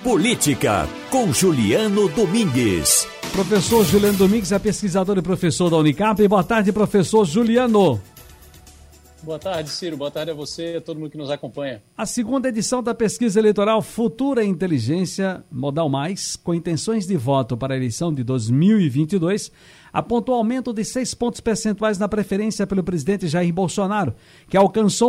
Política, com Juliano Domingues. Professor Juliano Domingues é pesquisador e professor da Unicamp. Boa tarde, professor Juliano. Boa tarde, Ciro. Boa tarde a você e a todo mundo que nos acompanha. A segunda edição da pesquisa eleitoral Futura Inteligência Modal Mais, com intenções de voto para a eleição de 2022, apontou aumento de 6 pontos percentuais na preferência pelo presidente Jair Bolsonaro, que alcançou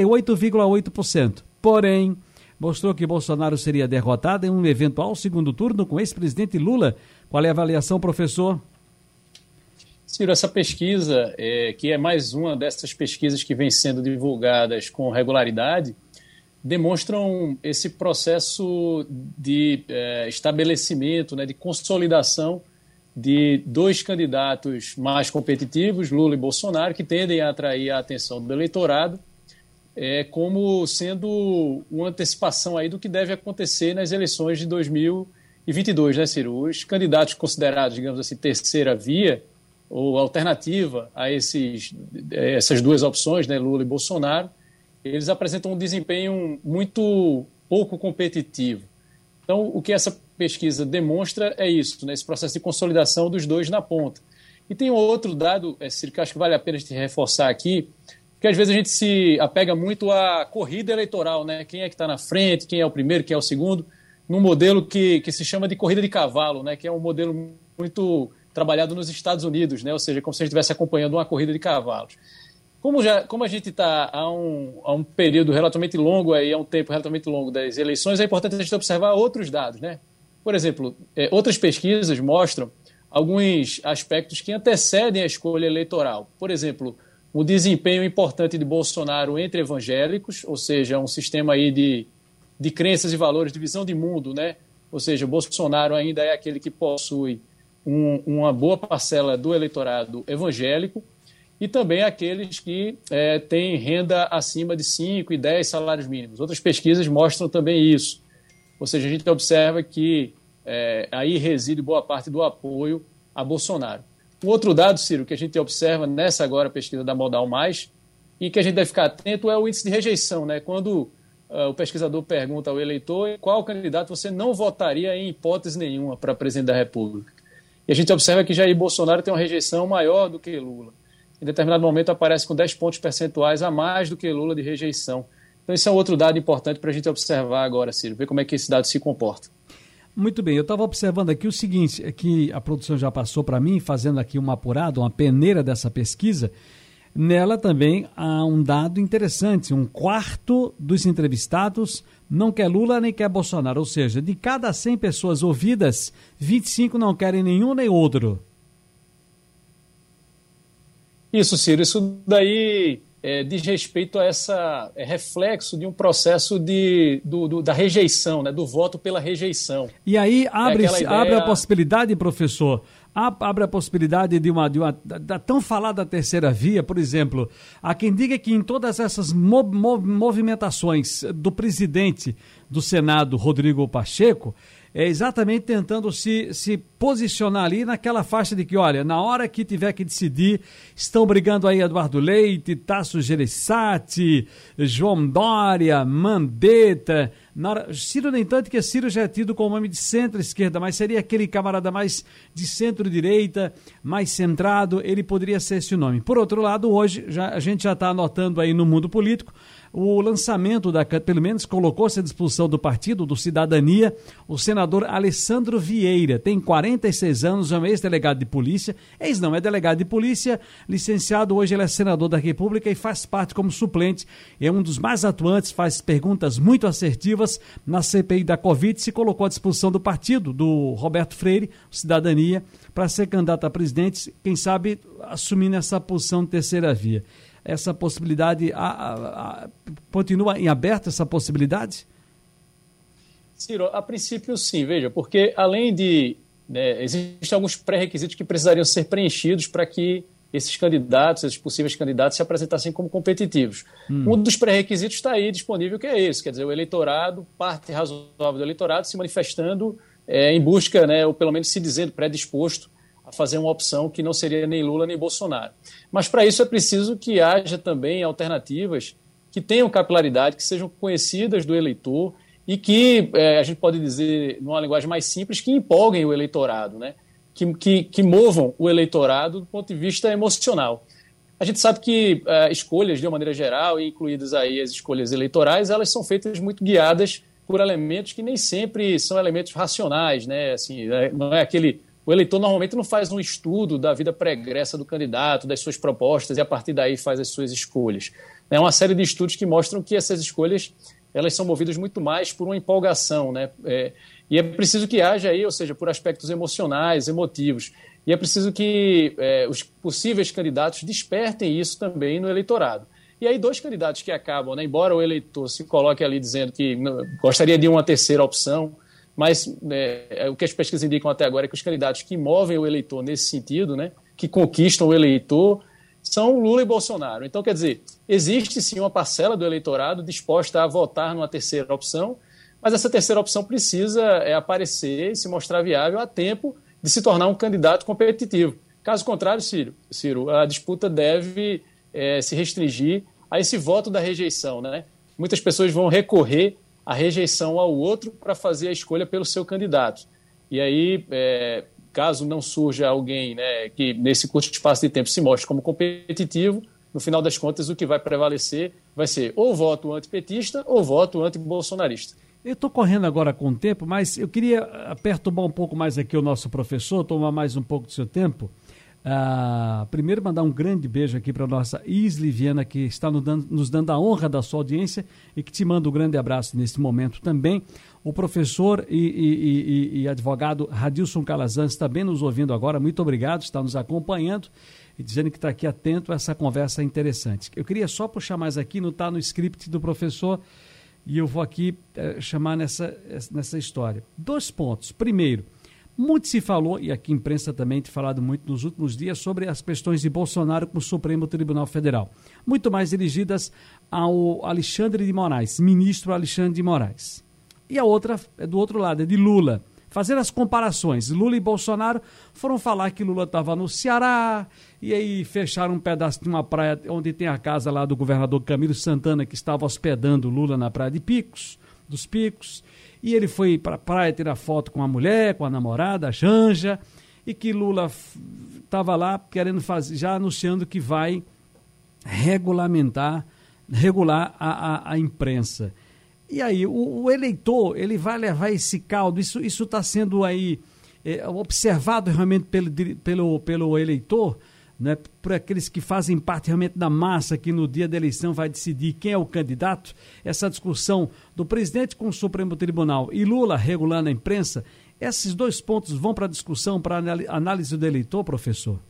38,8%. Porém, mostrou que Bolsonaro seria derrotado em um eventual segundo turno com o ex-presidente Lula. Qual é a avaliação, professor? Ciro, essa pesquisa, que é mais uma dessas pesquisas que vem sendo divulgadas com regularidade, demonstram esse processo de estabelecimento, de consolidação de dois candidatos mais competitivos, Lula e Bolsonaro, que tendem a atrair a atenção do eleitorado, como sendo uma antecipação aí do que deve acontecer nas eleições de 2022, né, Ciro? Os candidatos considerados, digamos assim, terceira via ou alternativa a essas duas opções, né, Lula e Bolsonaro, eles apresentam um desempenho muito pouco competitivo. Então, o que essa pesquisa demonstra é isso, né, esse processo de consolidação dos dois na ponta. E tem um outro dado, Ciro, que acho que vale a pena a gente reforçar aqui, porque às vezes a gente se apega muito à corrida eleitoral, né? Quem é que está na frente, quem é o primeiro, quem é o segundo, num modelo que se chama de corrida de cavalo, né? Que é um modelo muito trabalhado nos Estados Unidos, né? Ou seja, como se a gente estivesse acompanhando uma corrida de cavalos. Como a gente está há um período relativamente longo, há um tempo relativamente longo das eleições, é importante a gente observar outros dados, né? Por exemplo, outras pesquisas mostram alguns aspectos que antecedem a escolha eleitoral. Por exemplo, o desempenho importante de Bolsonaro entre evangélicos, ou seja, um sistema aí de crenças e valores, de visão de mundo, né? Ou seja, Bolsonaro ainda é aquele que possui uma boa parcela do eleitorado evangélico e também aqueles que têm renda acima de 5 e 10 salários mínimos. Outras pesquisas mostram também isso. Ou seja, a gente observa que aí reside boa parte do apoio a Bolsonaro. Um outro dado, Ciro, que a gente observa nessa agora pesquisa da Modal Mais e que a gente deve ficar atento é o índice de rejeição, né? Quando o pesquisador pergunta ao eleitor qual candidato você não votaria em hipótese nenhuma para presidente da República. E a gente observa que Jair Bolsonaro tem uma rejeição maior do que Lula. Em determinado momento aparece com 10 pontos percentuais a mais do que Lula de rejeição. Então esse é um outro dado importante para a gente observar agora, Ciro, ver como é que esse dado se comporta. Muito bem, eu estava observando aqui o seguinte, que a produção já passou para mim, fazendo aqui uma apurada, uma peneira dessa pesquisa. Nela também há um dado interessante, 1/4 dos entrevistados não quer Lula nem quer Bolsonaro, ou seja, de cada 100 pessoas ouvidas, 25 não querem nenhum nem outro. Isso, Ciro, isso daí diz respeito a reflexo de um processo da rejeição, né, do voto pela rejeição. E aí abre a possibilidade, professor, abre a possibilidade da tão falada terceira via, por exemplo, há quem diga que em todas essas movimentações do presidente do Senado, Rodrigo Pacheco, é exatamente tentando se posicionar ali naquela faixa de que, olha, na hora que tiver que decidir, estão brigando aí Eduardo Leite, Tasso Gereissati, João Dória, Mandetta. Ciro, nem tanto que Ciro já é tido como homem de centro-esquerda, mas seria aquele camarada mais de centro-direita, mais centrado, ele poderia ser esse o nome. Por outro lado, hoje a gente já está anotando aí no mundo político o lançamento pelo menos colocou-se à disposição do partido, do Cidadania, o senador Alessandro Vieira, tem 46 anos, é um ex-delegado de polícia, não é delegado de polícia, licenciado, hoje ele é senador da República e faz parte como suplente, é um dos mais atuantes, faz perguntas muito assertivas na CPI da Covid, se colocou à disposição do partido, do Roberto Freire, Cidadania, para ser candidato a presidente, quem sabe assumindo essa posição de terceira via. Essa possibilidade, continua em aberto essa possibilidade? Ciro, a princípio sim, veja, porque além de... existem alguns pré-requisitos que precisariam ser preenchidos para que esses candidatos, esses possíveis candidatos se apresentassem como competitivos. Um dos pré-requisitos está aí disponível, que é esse, quer dizer, o eleitorado, parte razoável do eleitorado se manifestando em busca, ou pelo menos se dizendo predisposto a fazer uma opção que não seria nem Lula nem Bolsonaro. Mas para isso é preciso que haja também alternativas que tenham capilaridade, que sejam conhecidas do eleitor e que a gente pode dizer, numa linguagem mais simples, que empolguem o eleitorado, né? Que movam o eleitorado do ponto de vista emocional. A gente sabe que escolhas, de uma maneira geral, incluídas aí as escolhas eleitorais, elas são feitas muito guiadas por elementos que nem sempre são elementos racionais, né? Assim, não é aquele... O eleitor normalmente não faz um estudo da vida pregressa do candidato, das suas propostas, e a partir daí faz as suas escolhas. É uma série de estudos que mostram que essas escolhas elas são movidas muito mais por uma empolgação, né? E é preciso que haja aí, ou seja, por aspectos emocionais, emotivos. E é preciso que os possíveis candidatos despertem isso também no eleitorado. E aí 2 candidatos que acabam, né, embora o eleitor se coloque ali dizendo que gostaria de uma terceira opção, mas o que as pesquisas indicam até agora é que os candidatos que movem o eleitor nesse sentido, né, que conquistam o eleitor, são Lula e Bolsonaro. Então, quer dizer, existe sim uma parcela do eleitorado disposta a votar numa terceira opção, mas essa terceira opção precisa aparecer e se mostrar viável a tempo de se tornar um candidato competitivo. Caso contrário, Ciro, a disputa deve se restringir a esse voto da rejeição, né? Muitas pessoas vão recorrer à rejeição ao outro para fazer a escolha pelo seu candidato. E aí, caso não surja alguém, né, que nesse curto espaço de tempo se mostre como competitivo, no final das contas o que vai prevalecer vai ser ou voto antipetista ou voto antibolsonarista. Eu estou correndo agora com o tempo, mas eu queria perturbar um pouco mais aqui o nosso professor, tomar mais um pouco do seu tempo. Primeiro, mandar um grande beijo aqui para a nossa Isli Viana, que está nos dando a honra da sua audiência e que te manda um grande abraço nesse momento também. O professor e advogado Radilson Calazans também nos ouvindo agora. Muito obrigado, está nos acompanhando e dizendo que está aqui atento a essa conversa interessante. Eu queria só puxar mais aqui, não está no script do professor, e eu vou aqui chamar nessa história. 2 pontos. Primeiro, muito se falou, e aqui a imprensa também tem falado muito nos últimos dias, sobre as questões de Bolsonaro com o Supremo Tribunal Federal. Muito mais dirigidas ao Alexandre de Moraes, ministro Alexandre de Moraes. E a outra é do outro lado, é de Lula. Fazer as comparações. Lula e Bolsonaro foram falar que Lula estava no Ceará, e aí fecharam um pedaço de uma praia onde tem a casa lá do governador Camilo Santana, que estava hospedando Lula na praia dos Picos, e ele foi para a praia tirar foto com a mulher, com a namorada, a Janja, e que Lula estava lá querendo fazer, já anunciando que vai regular a imprensa. E aí, o eleitor, ele vai levar esse caldo, isso está sendo aí observado realmente pelo eleitor, né, por aqueles que fazem parte realmente da massa que no dia da eleição vai decidir quem é o candidato. Essa discussão do presidente com o Supremo Tribunal e Lula regulando a imprensa, esses 2 pontos vão para a discussão, para a análise do eleitor, professor?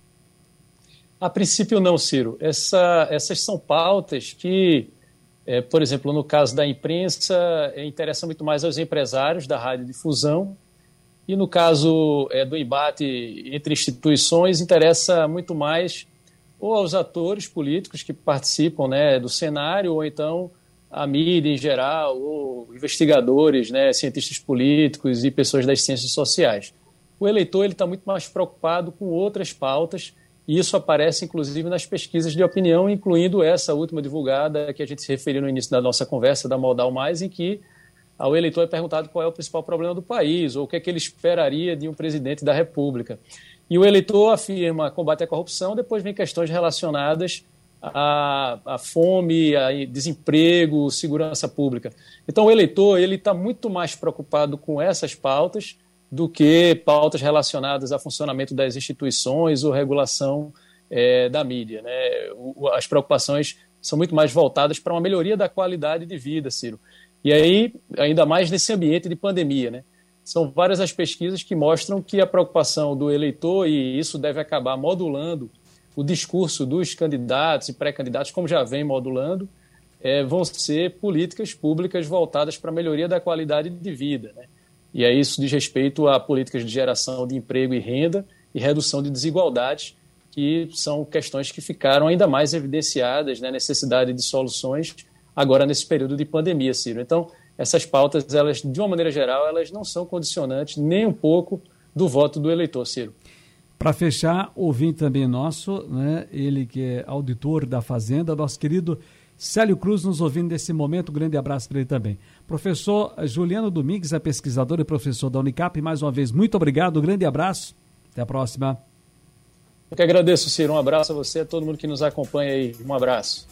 A princípio não, Ciro. Essas são pautas que, por exemplo, no caso da imprensa, interessa muito mais aos empresários da radiodifusão, e no caso do embate entre instituições, interessa muito mais ou aos atores políticos que participam, né, do cenário, ou então a mídia em geral, ou investigadores, né, cientistas políticos e pessoas das ciências sociais. O eleitor está muito mais preocupado com outras pautas, e isso aparece inclusive nas pesquisas de opinião, incluindo essa última divulgada que a gente se referiu no início da nossa conversa, da Modal Mais, em que ao eleitor é perguntado qual é o principal problema do país, ou o que é que ele esperaria de um presidente da República. E o eleitor afirma combate à corrupção, depois vem questões relacionadas à fome, a desemprego, segurança pública. Então o eleitor está muito mais preocupado com essas pautas do que pautas relacionadas ao funcionamento das instituições ou regulação da mídia, né? As preocupações são muito mais voltadas para uma melhoria da qualidade de vida, Ciro. E aí, ainda mais nesse ambiente de pandemia, né? São várias as pesquisas que mostram que a preocupação do eleitor, e isso deve acabar modulando o discurso dos candidatos e pré-candidatos, como já vem modulando, vão ser políticas públicas voltadas para a melhoria da qualidade de vida, né? E aí isso diz respeito a políticas de geração de emprego e renda e redução de desigualdades, que são questões que ficaram ainda mais evidenciadas, né? Necessidade de soluções agora nesse período de pandemia, Ciro. Então, essas pautas, elas, de uma maneira geral, elas não são condicionantes nem um pouco do voto do eleitor, Ciro. Para fechar, ouvinte também nosso, né, ele que é auditor da Fazenda, nosso querido Célio Cruz nos ouvindo nesse momento, um grande abraço para ele também. Professor Juliano Domingues é pesquisador e professor da Unicap, mais uma vez, muito obrigado, um grande abraço, até a próxima. Eu que agradeço, Ciro, um abraço a você, a todo mundo que nos acompanha aí, um abraço.